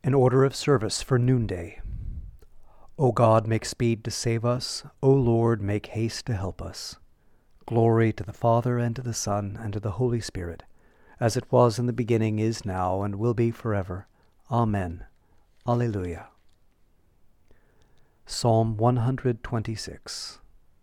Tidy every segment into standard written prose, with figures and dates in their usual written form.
An order of service for noonday. O God, make speed to save us. O Lord, make haste to help us. Glory to the Father, and to the Son, and to the Holy Spirit, as it was in the beginning, is now, and will be forever. Amen. Alleluia. Psalm 126.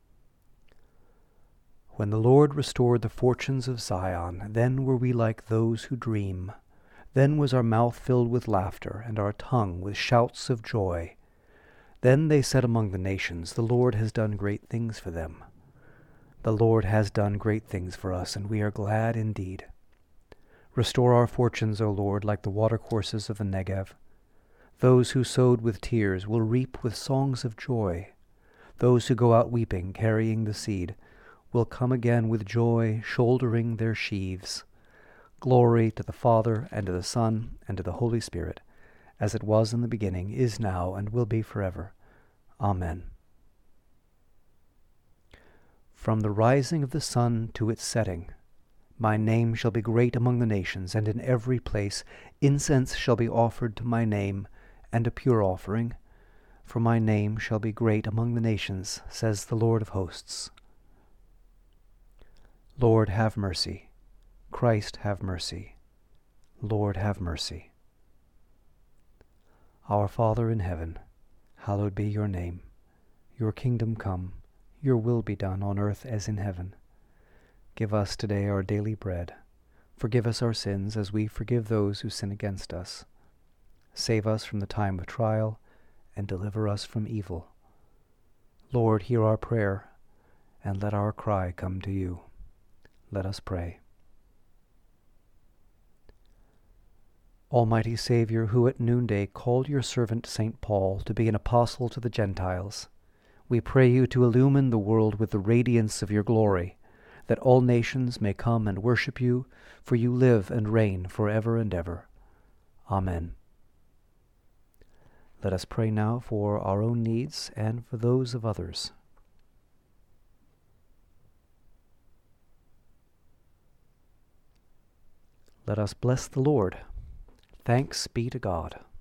When the Lord restored the fortunes of Zion, then were we like those who dream. Then was our mouth filled with laughter, and our tongue with shouts of joy. Then they said among the nations, the Lord has done great things for them. The Lord has done great things for us, and we are glad indeed. Restore our fortunes, O Lord, like the watercourses of the Negev. Those who sowed with tears will reap with songs of joy. Those who go out weeping, carrying the seed, will come again with joy, shouldering their sheaves. Glory to the Father, and to the Son, and to the Holy Spirit, as it was in the beginning, is now, and will be forever. Amen. From the rising of the sun to its setting, my name shall be great among the nations, and in every place incense shall be offered to my name, and a pure offering. For my name shall be great among the nations, says the Lord of hosts. Lord, have mercy. Christ, have mercy. Lord, have mercy. Our Father in heaven, hallowed be your name. Your kingdom come, your will be done on earth as in heaven. Give us today our daily bread. Forgive us our sins as we forgive those who sin against us. Save us from the time of trial, and deliver us from evil. Lord, hear our prayer, and let our cry come to you. Let us pray. Almighty Savior, who at noonday called your servant St. Paul to be an apostle to the Gentiles, we pray you to illumine the world with the radiance of your glory, that all nations may come and worship you, for you live and reign forever and ever. Amen. Let us pray now for our own needs and for those of others. Let us bless the Lord. Thanks be to God.